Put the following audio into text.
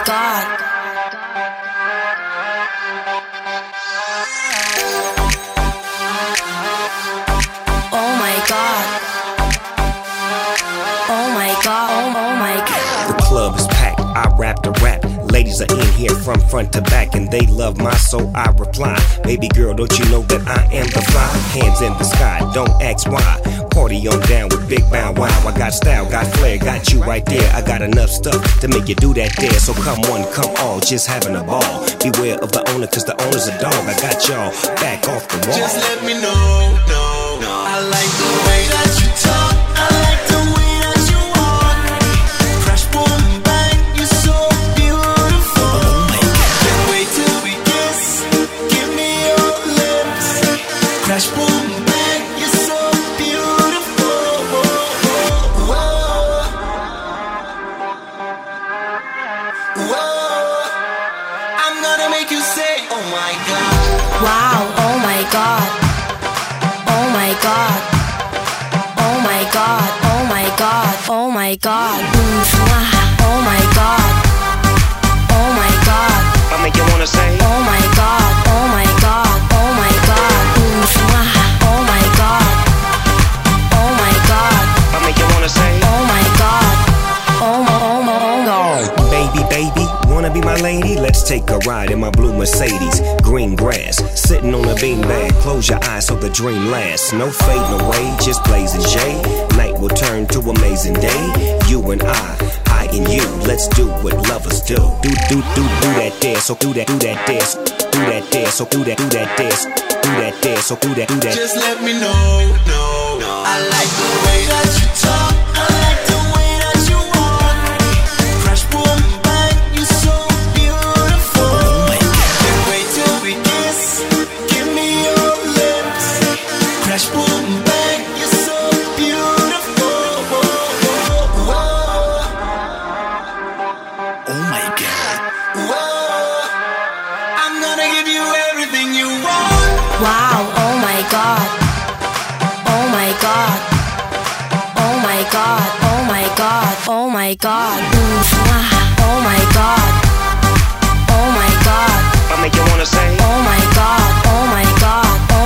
God. Oh my God. Oh my God. Oh my God. The club is packed, I rap the rap. Ladies are in here from front to back, and they love my soul, I reply. Baby girl, don't you know that I am the fly? Hands in the sky, don't ask why. Party on down with Big Bow Wow. I got style, got flair, got you right there. I got enough stuff to make you do that there. So come one, come all, just having a ball. Beware of the owner, cause the owner's a dog. I got y'all back off the wall. Just let me know, I like the way that you talk. I like the way that you walk. Crash, boom, bang, you're so beautiful. Can't wait till we kiss. Give me your lips. Crash, boom, bang, you're so beautiful. Whoa. Whoa. I'm gonna make you say, oh my God. Wow, oh my God. Oh my God. Oh my God. Oh my God. Oh my God. Oh my God. Oh my God. I make you wanna say, Oh my God. Oh my God. Oh my God. Oh my God. Oh my God. I make you wanna say, Oh my God. Oh God. baby, wanna be my lady? Let's take a ride in my blue Mercedes. Green grass, sitting on a beanbag. Close your eyes so the dream lasts. No fading away, just blazing shade. Night will turn to amazing day. You and I and you. Let's do what lovers do. Do that dance, so do that dance. Do that dance, so do that dance. Do that dance, so do that. Just let me know, I like the way that you talk. I like the way that you walk. Crash, boom, bang, you're so beautiful. Can't wait till we kiss. Give me your lips. Crash, boom, bang, you're so beautiful. Whoa. Oh my God. Whoa. I'm gonna give you everything you want. Wow, oh my God. Oh my God. Oh my God. Oh my God. Oh my God. Oh my God. Oh my God. I make you wanna say, Oh my God. Oh my God.